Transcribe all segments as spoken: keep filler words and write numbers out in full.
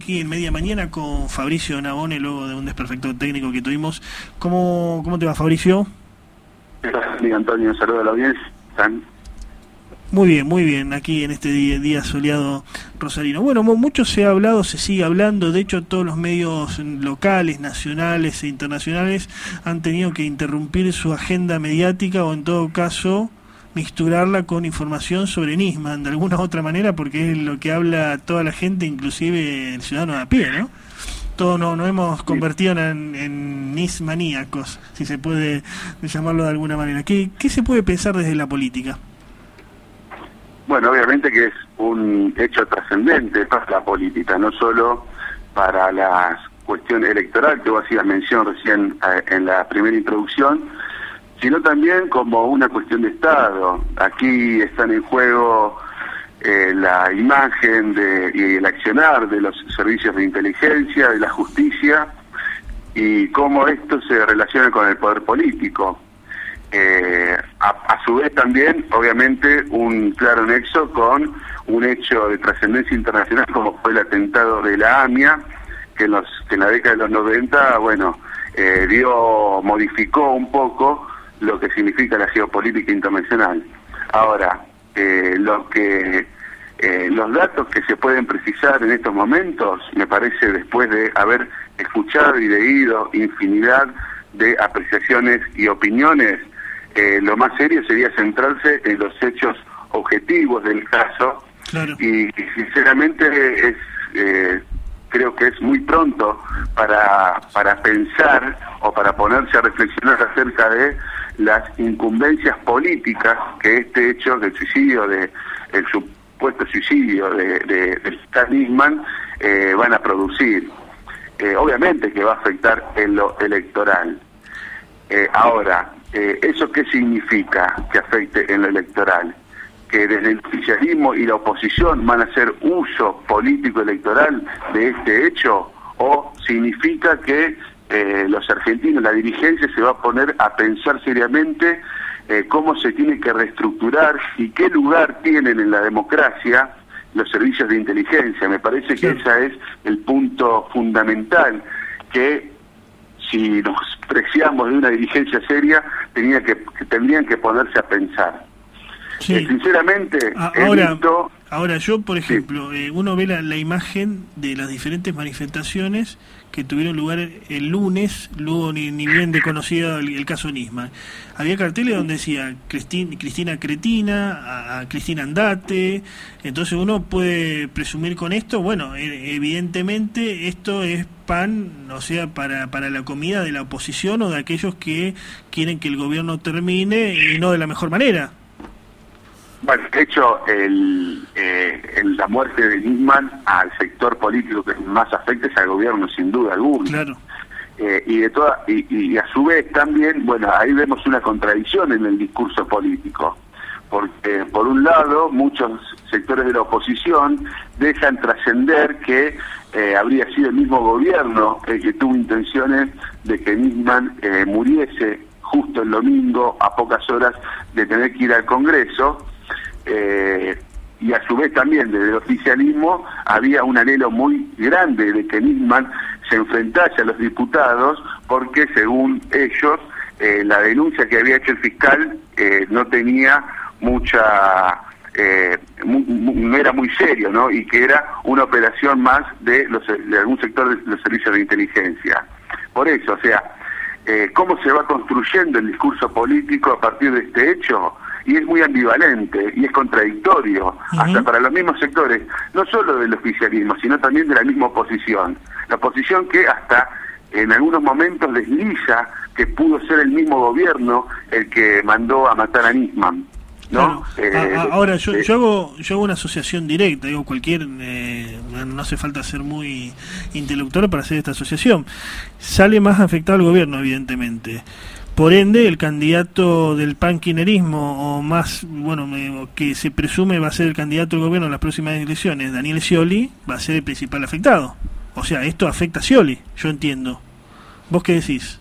aquí en Media Mañana con Fabricio Navone, luego de un desperfecto técnico que tuvimos. ¿Cómo, cómo te va, Fabricio? Sí, Antonio, un saludo a la audiencia. ¿Están? Muy bien, muy bien, aquí en este día, día soleado rosarino. Bueno, mucho se ha hablado, se sigue hablando, de hecho todos los medios locales, nacionales e internacionales han tenido que interrumpir su agenda mediática o en todo caso mixturarla con información sobre Nisman de alguna u otra manera, porque es lo que habla toda la gente, inclusive el ciudadano de a pie, ¿no? Todos no, nos hemos convertido en, en nismaníacos, si se puede llamarlo de alguna manera. ¿Qué, qué se puede pensar desde la política? Bueno, obviamente que es un hecho trascendente para la política, no solo para la cuestión electoral que vos hacías mención recién eh, en la primera introducción, sino también como una cuestión de Estado. Aquí están en juego eh, la imagen de, y el accionar de los servicios de inteligencia, de la justicia, y cómo esto se relaciona con el poder político. Eh, a, a su vez también, obviamente, un claro nexo con un hecho de trascendencia internacional como fue el atentado de la AMIA, que en, los, que en la década de los noventa, bueno, eh, dio, modificó un poco lo que significa la geopolítica internacional. Ahora, eh, lo que eh, los datos que se pueden precisar en estos momentos, me parece, después de haber escuchado y leído infinidad de apreciaciones y opiniones, Eh, lo más serio sería centrarse en los hechos objetivos del caso. Claro. y, y sinceramente es eh, creo que es muy pronto para para pensar o para ponerse a reflexionar acerca de las incumbencias políticas que este hecho del suicidio, de el supuesto suicidio de, de, de Stan Nisman eh, van a producir. Eh, obviamente que va a afectar en lo electoral. Eh, ahora, eh, ¿eso qué significa que afecte en lo electoral? Que desde el oficialismo y la oposición van a hacer uso político electoral de este hecho, o significa que eh, los argentinos, la dirigencia se va a poner a pensar seriamente eh, cómo se tiene que reestructurar y qué lugar tienen en la democracia los servicios de inteligencia. Me parece que Sí. ese es el punto fundamental que, si nos preciamos de una dirigencia seria, tenía que, que tendrían que ponerse a pensar. Sí. Eh, sinceramente, A- he ahora, visto... ahora yo, por ejemplo, sí. eh, uno ve la, la imagen de las diferentes manifestaciones que tuvieron lugar el lunes, luego ni, ni bien de conocido el, el caso Nisman. Había carteles donde decía Cristina, Cristina Cretina, a, a Cristina Andate. Entonces uno puede presumir con esto, bueno, eh, evidentemente esto es pan, o sea, para, para la comida de la oposición o de aquellos que quieren que el gobierno termine y no de la mejor manera. Bueno, de hecho, el, eh, el, la muerte de Nisman al sector político que más afecta es al gobierno, sin duda alguna. Claro. Eh, y, de toda, y, y a su vez también, bueno, ahí vemos una contradicción en el discurso político. Porque, por un lado, muchos sectores de la oposición dejan trascender que eh, habría sido el mismo gobierno el que tuvo intenciones de que Nisman eh, muriese justo el domingo, a pocas horas de tener que ir al Congreso. Eh, y a su vez también desde el oficialismo había un anhelo muy grande de que Nisman se enfrentase a los diputados, porque según ellos eh, la denuncia que había hecho el fiscal eh, no tenía mucha eh, mu, mu, no era muy serio, ¿no? Y que era una operación más de los de algún sector de los servicios de inteligencia. Por eso, o sea, eh, cómo se va construyendo el discurso político a partir de este hecho. Y es muy ambivalente y es contradictorio, uh-huh. hasta para los mismos sectores, no solo del oficialismo, sino también de la misma oposición. La oposición que hasta en algunos momentos desliza que pudo ser el mismo gobierno el que mandó a matar a Nisman, ¿no? Claro. Eh, a, a, ahora, yo, eh, yo, hago, yo hago una asociación directa, digo, cualquier, eh, no hace falta ser muy intelectual para hacer esta asociación. Sale más afectado el gobierno, evidentemente. Por ende, el candidato del panquinerismo, o más, bueno, que se presume va a ser el candidato del gobierno en las próximas elecciones, Daniel Scioli, va a ser el principal afectado. O sea, esto afecta a Scioli, yo entiendo. ¿Vos qué decís?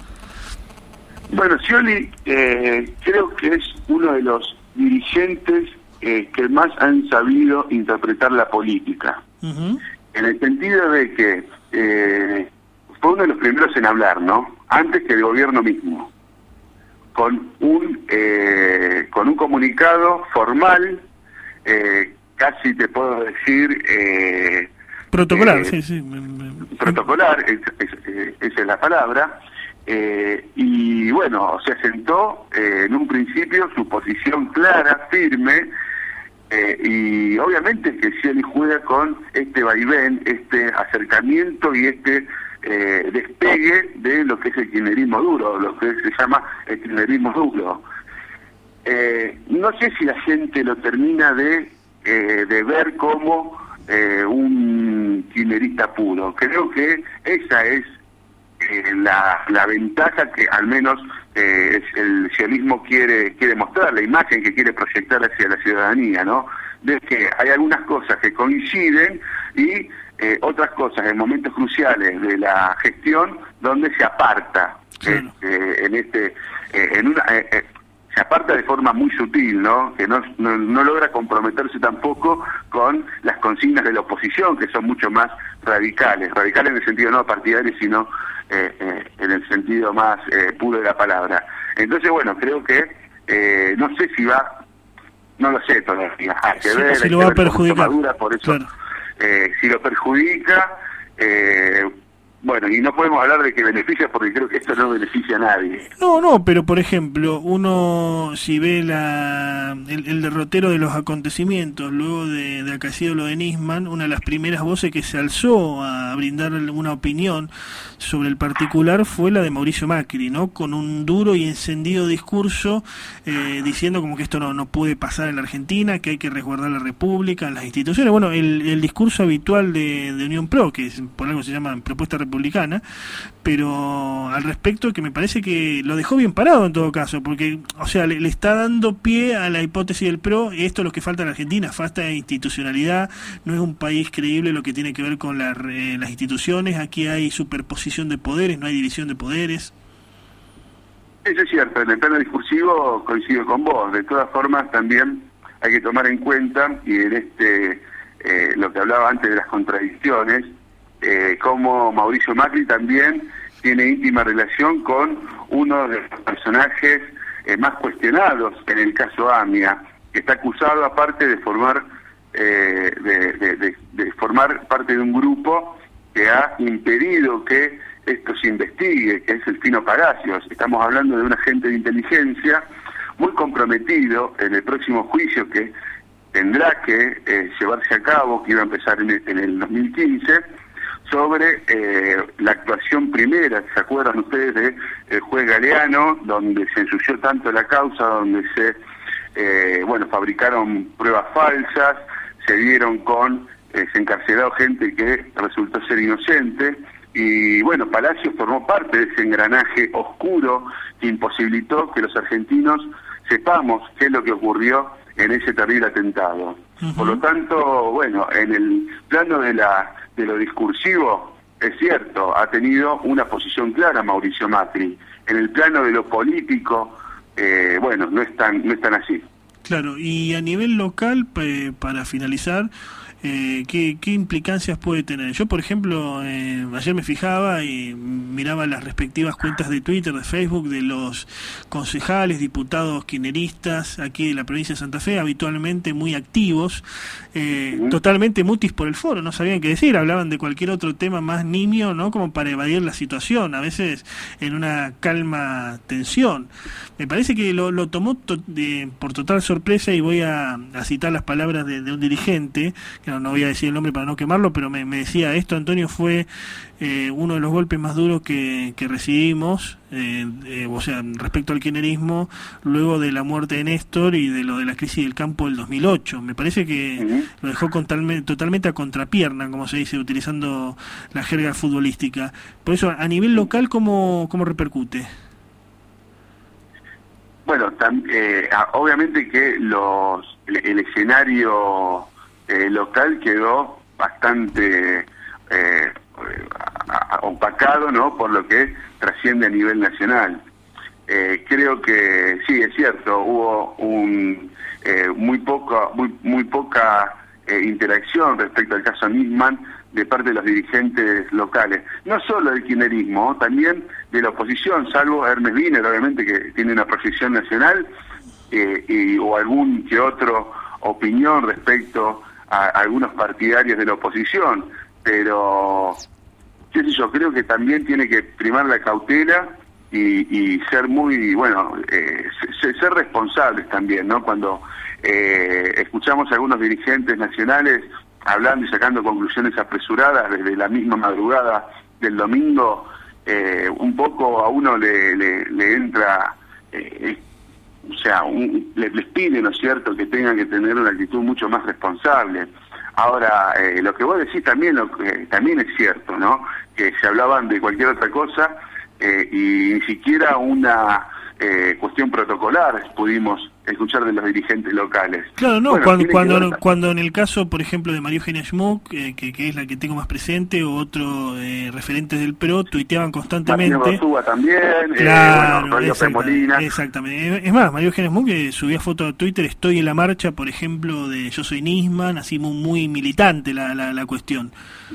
Bueno, Scioli eh, creo que es uno de los dirigentes eh, que más han sabido interpretar la política. Uh-huh. en el sentido de que eh, fue uno de los primeros en hablar, ¿no? Antes que el gobierno mismo, con un eh, con un comunicado formal, eh, casi te puedo decir eh, protocolar, eh, sí, sí. Protocolar, es, es, es, esa es la palabra. Eh, y bueno, se asentó eh, en un principio su posición clara, firme, eh, y obviamente que Scioli juega con este vaivén, este acercamiento y este eh, despegue de lo que es el kirchnerismo duro, lo que se llama el kirchnerismo duro. Eh, no sé si la gente lo termina de, eh, de ver como eh, un kirchnerista puro. Creo que esa es Eh, la, la ventaja que al menos eh, el socialismo quiere quiere mostrar, la imagen que quiere proyectar hacia la ciudadanía, ¿no? De que hay algunas cosas que coinciden y eh, otras cosas en momentos cruciales de la gestión donde se aparta. Claro. eh, en este eh, en una eh, eh, se aparta de forma muy sutil, ¿no? Que no, no, no logra comprometerse tampoco con las consignas de la oposición, que son mucho más radicales, radicales en el sentido no partidario, sino eh, eh, en el sentido más eh, puro de la palabra. Entonces, bueno, creo que eh, no sé si va, no lo sé todavía, hay que sí, ver, si hay lo que va ver a perjudicar. Madura, por eso, claro. eh, si lo perjudica, eh, bueno, y no podemos hablar de que beneficia porque creo que esto no beneficia a nadie. No, no, pero por ejemplo, uno si ve la el, el derrotero de los acontecimientos, luego de, de acaecido lo de Nisman, una de las primeras voces que se alzó a brindar una opinión sobre el particular fue la de Mauricio Macri, ¿no? Con un duro y encendido discurso eh, diciendo como que esto no, no puede pasar en la Argentina, que hay que resguardar la República, las instituciones. Bueno, el, el discurso habitual de, de Unión Pro, que es, por algo se llama Propuesta Republicana, pero al respecto que me parece que lo dejó bien parado en todo caso, porque, o sea, le, le está dando pie a la hipótesis del P R O, esto es lo que falta en la Argentina, falta institucionalidad, no es un país creíble lo que tiene que ver con la, eh, las instituciones, aquí hay superposición de poderes, no hay división de poderes. Eso es cierto, en el plano discursivo coincido con vos, de todas formas también hay que tomar en cuenta, y en este eh, lo que hablaba antes de las contradicciones, Eh, como Mauricio Macri también tiene íntima relación con uno de los personajes eh, más cuestionados en el caso AMIA, que está acusado aparte de formar eh, de, de, de, de formar parte de un grupo que ha impedido que esto se investigue, que es el Fino Palacios. Estamos hablando de un agente de inteligencia muy comprometido en el próximo juicio que tendrá que eh, llevarse a cabo, que iba a empezar en el, en el dos mil quince, sobre eh, la actuación primera, ¿se acuerdan ustedes de el juez Galeano, donde se ensució tanto la causa, donde se eh, bueno fabricaron pruebas falsas, se dieron con, eh, se encarceló gente que resultó ser inocente, y bueno, Palacios formó parte de ese engranaje oscuro que imposibilitó que los argentinos sepamos qué es lo que ocurrió en ese terrible atentado. Uh-huh. Por lo tanto, bueno, en el plano de la de lo discursivo, es cierto, ha tenido una posición clara Mauricio Macri. En el plano de lo político, eh, bueno, no es tan, no es tan así. Claro, y a nivel local, eh, para finalizar, eh, ¿qué, ¿qué implicancias puede tener? Yo, por ejemplo, eh, ayer me fijaba y miraba las respectivas cuentas de Twitter, de Facebook, de los concejales, diputados kirchneristas aquí de la provincia de Santa Fe, habitualmente muy activos, eh, uh-huh. totalmente mutis por el foro, no sabían qué decir, hablaban de cualquier otro tema más nimio, ¿no? Como para evadir la situación, a veces en una calma tensión. Me parece que lo, lo tomó to- de, por total sorpresa, y voy a, a citar las palabras de, de un dirigente, que no, no voy a decir el nombre para no quemarlo, pero me, me decía, esto, Antonio, fue eh, uno de los golpes más duros que, que recibimos, eh, eh, o sea, respecto al kirchnerismo, luego de la muerte de Néstor y de lo de la crisis del campo del dos mil ocho. Me parece que uh-huh. lo dejó con talme, totalmente a contrapierna, como se dice, utilizando la jerga futbolística. Por eso, a nivel local, ¿cómo, cómo repercute? Bueno, tam, eh, obviamente que los el, el escenario eh, local quedó bastante eh, opacado, ¿no? Por lo que trasciende a nivel nacional. Eh, creo que sí, es cierto, hubo un eh, muy poca muy muy poca eh, interacción respecto al caso Nisman de parte de los dirigentes locales, no solo del kirchnerismo, también de la oposición, salvo Hermes Wiener, obviamente, que tiene una proyección nacional, eh, y, o algún que otro opinión respecto a, a algunos partidarios de la oposición, pero qué sé yo, creo que también tiene que primar la cautela y, y ser muy, bueno, eh, ser, ser responsables también, ¿no? Cuando eh, escuchamos a algunos dirigentes nacionales hablando y sacando conclusiones apresuradas desde la misma madrugada del domingo, eh, un poco a uno le, le, le entra, eh, o sea, un, le, les pide, ¿no es cierto?, que tengan que tener una actitud mucho más responsable. Ahora, eh, lo que vos decís también, lo que, también es cierto, ¿no?, que se hablaban de cualquier otra cosa eh, y ni siquiera una eh, cuestión protocolar pudimos escuchar de los dirigentes locales. Claro, no, bueno, cuando cuando, ver... cuando en el caso, por ejemplo, de María Eugenia Schmuck, eh, que, que es la que tengo más presente, o otros eh, referentes del P R O, tuiteaban constantemente. Martín Rosúa también, claro, eh, bueno, exacta, exactamente. Es más, María Eugenia Schmuck que subía fotos a Twitter, estoy en la marcha, por ejemplo, de Yo Soy Nisman, así muy, muy militante la, la, la cuestión.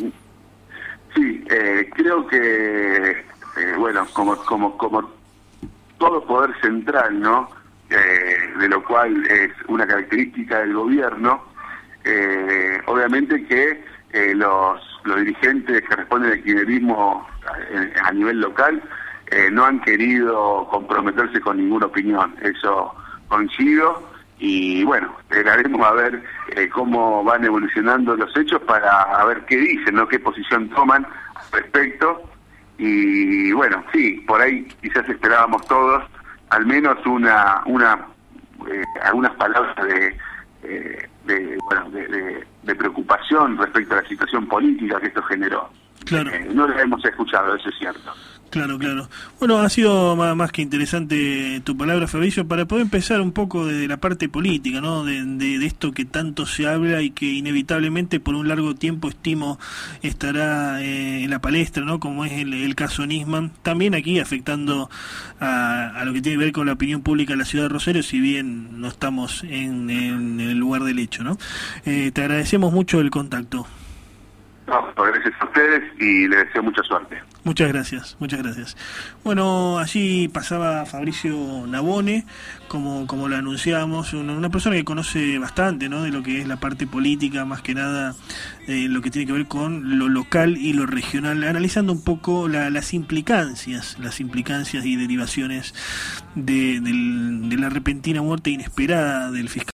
Sí, eh, creo que, eh, bueno, como, como, como todo poder central, ¿no?, Eh, de lo cual es una característica del gobierno, eh, obviamente que eh, los, los dirigentes que responden al kirchnerismo a, a nivel local eh, no han querido comprometerse con ninguna opinión, eso coincido, y bueno, esperaremos a ver eh, cómo van evolucionando los hechos para a ver qué dicen, ¿no?, qué posición toman al respecto, y bueno, sí, por ahí quizás esperábamos todos al menos una una eh, algunas palabras de eh, de, bueno, de, de de preocupación respecto a la situación política que esto generó. Claro. Eh, no la hemos escuchado, eso es cierto. Claro, claro. Bueno, ha sido más, más que interesante tu palabra, Fabricio, para poder empezar un poco desde la parte política, ¿no? De, de, de esto que tanto se habla y que inevitablemente por un largo tiempo, estimo, estará eh, en la palestra, ¿no? Como es el, el caso Nisman. También aquí afectando a, a lo que tiene que ver con la opinión pública de la ciudad de Rosario, si bien no estamos en, en el lugar del hecho, ¿no? Eh, te agradecemos mucho el contacto. No, gracias a ustedes y les deseo mucha suerte. Muchas gracias, muchas gracias. Bueno, allí pasaba Fabricio Navone, como como lo anunciábamos, una, una persona que conoce bastante, ¿no?, de lo que es la parte política, más que nada eh, lo que tiene que ver con lo local y lo regional, analizando un poco la, las implicancias, las implicancias y derivaciones de, del, de la repentina muerte inesperada del fiscal